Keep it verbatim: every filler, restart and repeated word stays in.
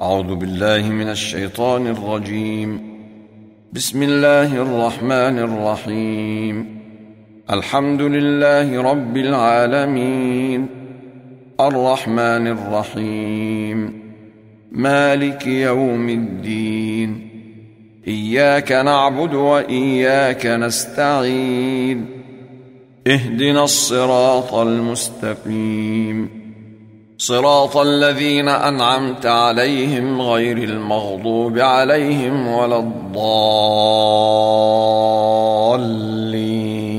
أعوذ بالله من الشيطان الرجيم. بسم الله الرحمن الرحيم. الحمد لله رب العالمين، الرحمن الرحيم، مالك يوم الدين، إياك نعبد وإياك نستعين، اهدنا الصراط المستقيم، صراط الذين أنعمت عليهم غير المغضوب عليهم ولا الضالين.